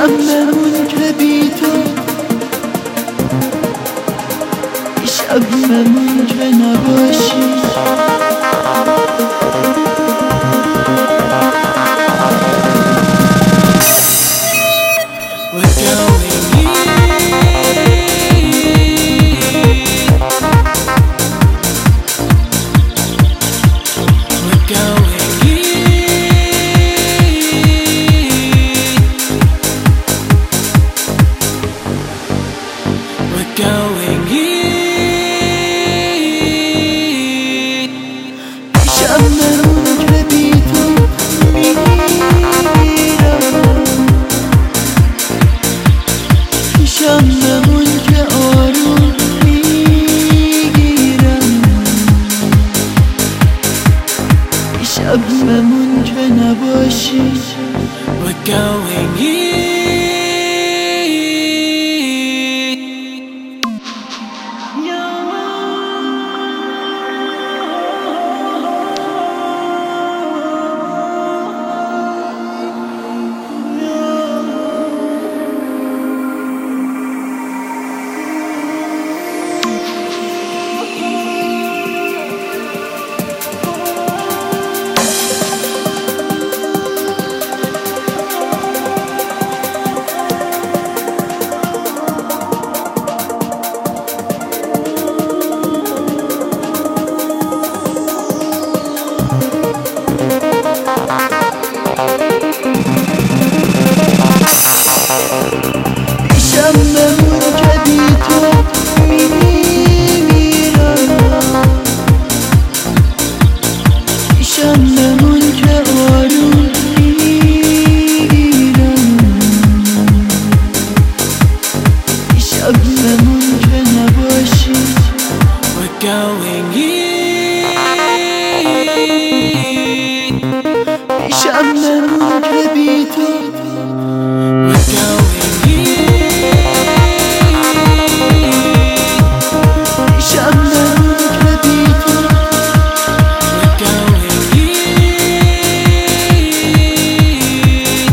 میشم بمون که بی تو، میشم بمون که نباشی. بمون که آروم میگیرم، میشم بمون که نباشی. We're going میشم بمون که بی تو میمیرم، میشم بمون که آروم میگیرم، میشم بمون که نباشی. We're going میشم بمون که بی تو،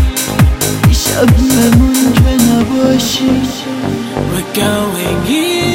بمون که نباشی. We're going